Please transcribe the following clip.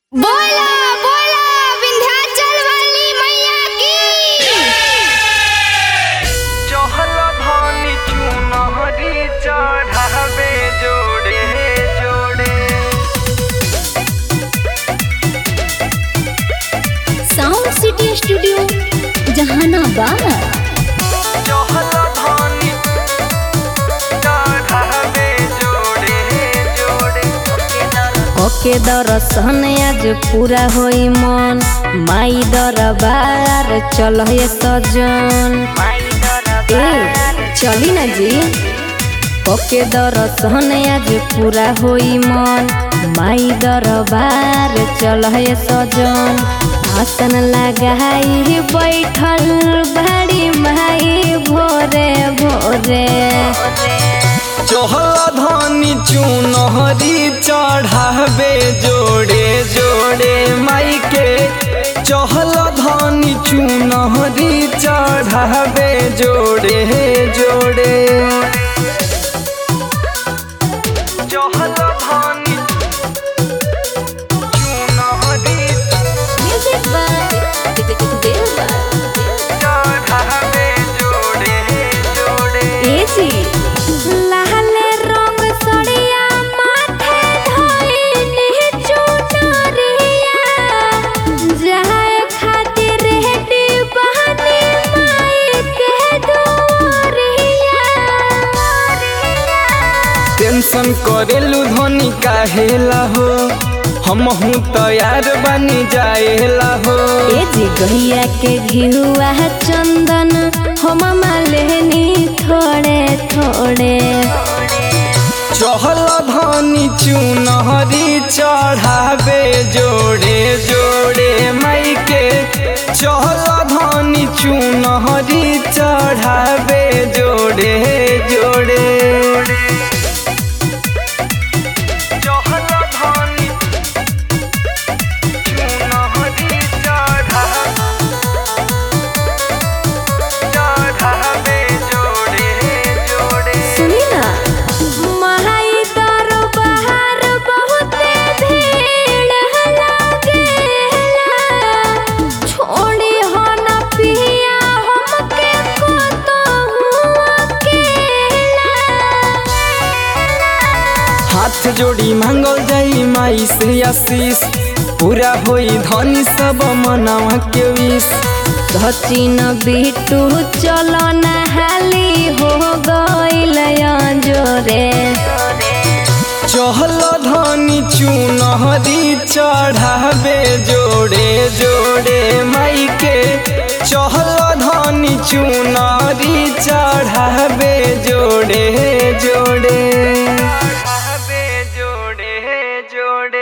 बोला बोला विंध्याचल वाली मैया की। चहल धानी चुनरी चढ़ावे जोड़े जोड़े। Sound city studio Jahanabad. चहल धानी चढ़ावे जोड़े जोड़े। ओके दर्शन आज पूरा होई मन, माई दरबार चल हे सजन। चली ना जी। ओके दर्शन आज पूरा होई मन, माई दरबार चल हे सजन। आसन लगाई बैठल बड़ी माई भोरे भोरे। चहल धानी चुनरी चढ़ावे जोड़े जोड़े माई के। चहल धानी चुनरी चढ़ावे जोड़े जोड़े। चहल धानी चुनरी म्यूजिक बाय दिलवा। चढ़ावे जोड़े जोड़े। ए जी लाल रंग सड़िया माथे धइनी चुनरिया, जाए खातिर रेडी बहनी माई के दुआरिया। टेंशन करेलू धनी काहेला हो, हमहू तैयार बनी जाएला हो। ए जी गहिया के घिरुआ चंदन हम लेनी थोड़े थोड़े। चहल धानी चुनरी चढ़ावे जोड़े जोड़े माई के। चहल धानी चुनरी चढ़ावे जोड़े जोड़े। चहल धानी चुनरी चढ़ावे जोड़े जोड़े। सुनी ना माई दरबार बहुते भीड़ लागेला, छोड़ी हो ना पिया हमके कतहु अकेला। हाथ जोड़ी मांगल जाई माई से आशीष, पूरा होई धनी सब मनवा के विश। सचिन बिटू चलो नहाली हो गइल जोरे। चहल धानी चुनरी चढ़ावे जोड़े जोड़े माई के। चहल धानी चुनरी चढ़ावे जोड़े जोड़े। जोड़े जोड़े।